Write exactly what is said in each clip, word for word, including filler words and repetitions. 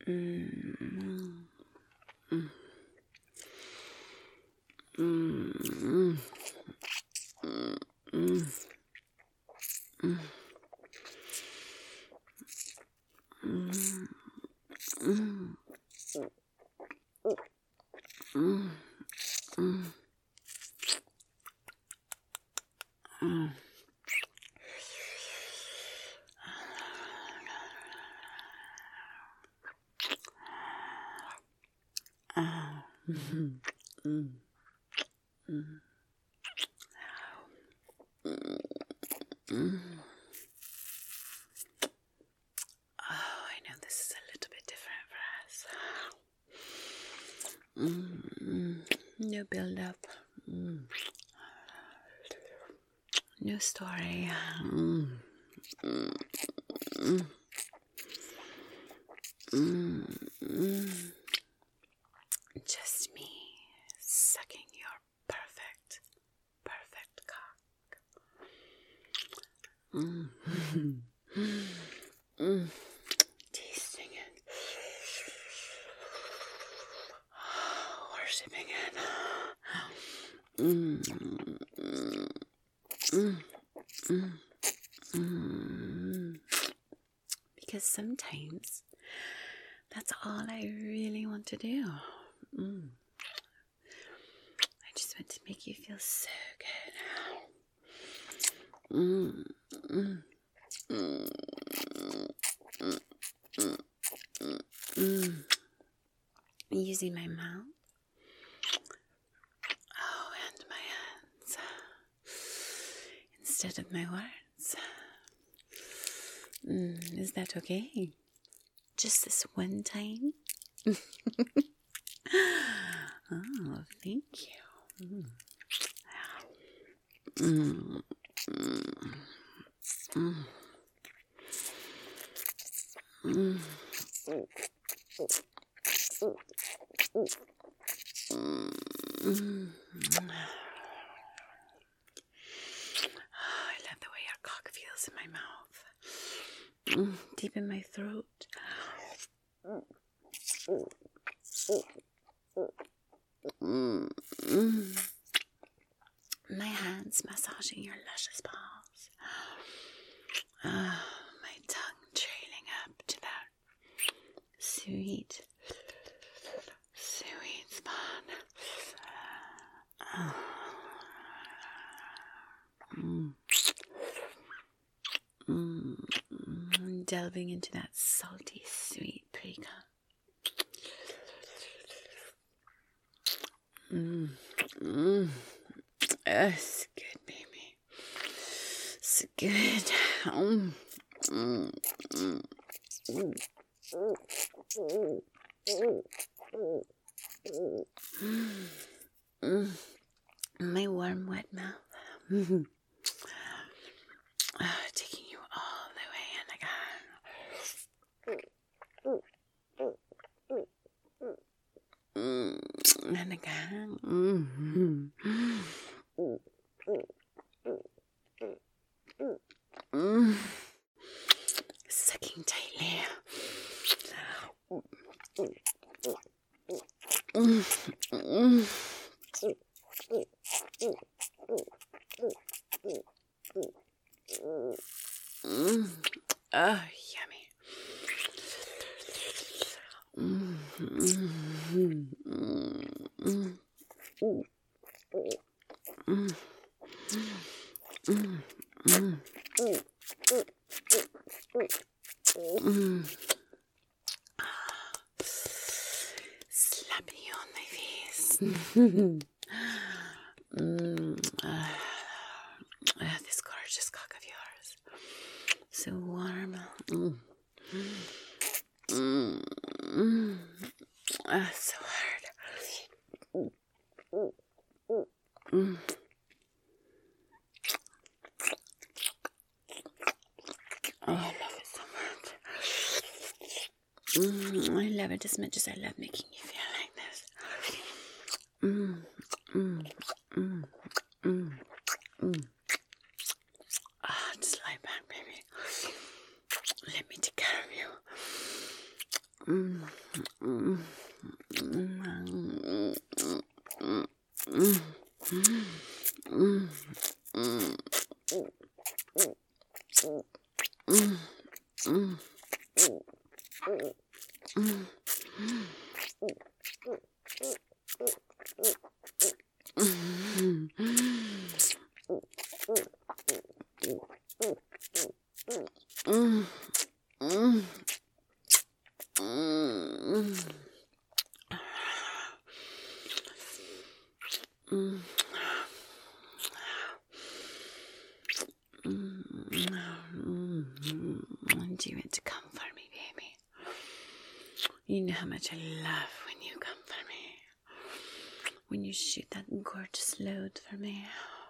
Mm. Mm. Mm. Mm. Mm. Mm. Mm. Mm. Mm. Mm. Mm. Ah. Mm. Mm. Mm. Mm. Oh, I know this is a little bit different for us. Mm. No build up. Mm. New story. Mm. Mm. Mm. Mm. Just me sucking your perfect, perfect cock. Mm. Mm. Tasting it. Worshipping it. Mm. Mm. Mm. Mm. Because sometimes that's all I really want to do. Mm. I just want to make you feel so good. Mm. Mm. Mm. Mm. Mm. Mm. Using my mouth. Oh, and my hands. Instead of my words. Mm. Is that okay? Just this one time? Oh, thank you. Mm. Mm. Mm. Mm. Mm. Mm. I love the way your cock feels in my mouth. Mm. Deep in my throat. Mm. Mm. My hands massaging your luscious balls. Oh, my tongue trailing up to that sweet, sweet spot. Oh. Mm. Mm. Delving into that salty, sweet pre-cum. Mm. Mm. It's good, baby. It's good. Mm. Mm. Mm. Mm. Mm. My warm, wet mouth. Oh, taking you all the way in again. Mm. And again. Mm. Mm. Sucking tightly. Mm. Mm. Mm. Oh, yummy. Mm. Mm. Mm. Mm. Mm. Mm. Mm. Mm. Slapping you on my face. mm. uh, uh, this gorgeous cock of yours. So warm. Mm. Mm. Mm. Uh, so hard. Mm. Oh, I love it so much. Mm, I love it as much as I love making you feel like this. Mm, mm, mm, mm, mm. Ah, just lie back, baby. Let me take care of you. Mm, mm, mm, mm, mm, mm, mm. Do you want to come for me, baby? You know how much I love when you come for me. When you shoot that gorgeous load for me.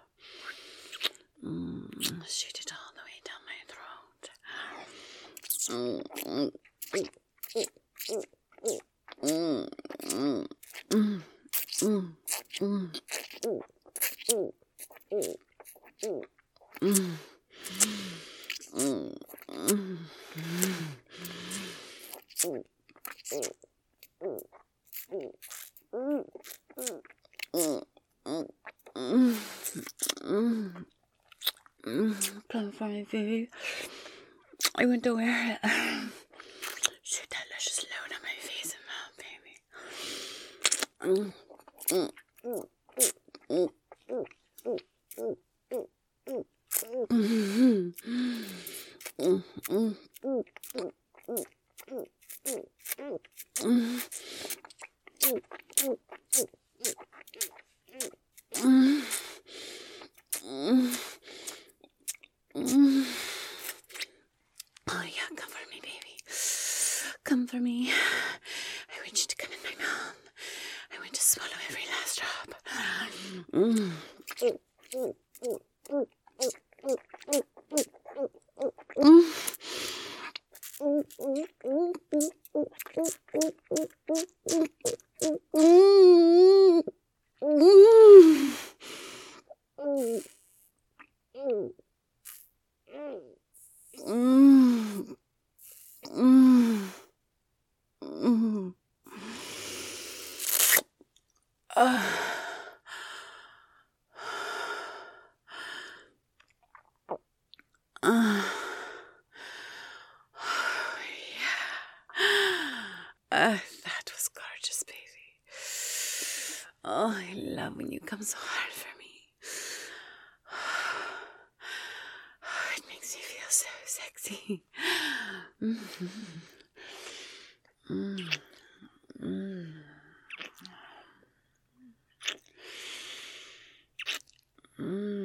Mm, shoot it all the way down my throat. Mm, mm, mm, mm, mm, mm, mm, mm. Come for me, baby. I want to wear it. Shoot that luscious load on my face and mouth, baby. Mm, mm, mm, mm, mm, mm, mm. Oh yeah, come for me, baby. Come for me. I want you to come in my mouth. I want to swallow every last drop. Mm. Uh. Uh. Uh, that was gorgeous, baby. Oh, I love when you come so hard for me. Oh, it makes me feel so sexy. Mm-hmm. Mm. Mm. Mm.